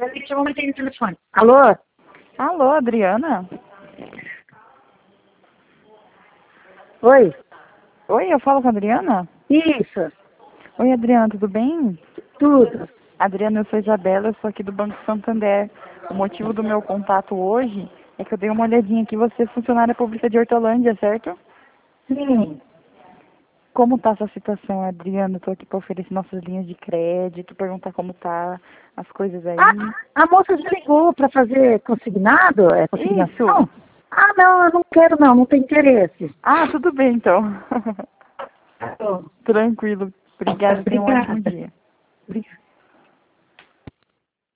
Deixa eu meter no telefone. Alô? Alô, Adriana? Oi? Oi, eu falo com a Adriana? Isso, Oi, Adriana, tudo bem? tudo. Adriana, eu sou Isabela, eu sou aqui do Banco Santander. O motivo do meu contato hoje é que eu dei uma olhadinha aqui, você é funcionária pública de Hortolândia, certo? Sim. Como tá essa situação, Adriana? Estou aqui para oferecer nossas linhas de crédito, perguntar como tá as coisas aí. A moça já ligou para fazer consignado? É Isso! consignação? Ah, não, eu não quero não, não tenho interesse. Ah, tudo bem então. Tá bom. Tranquilo. Obrigada, tenha um ótimo Obrigada. dia. Obrigada.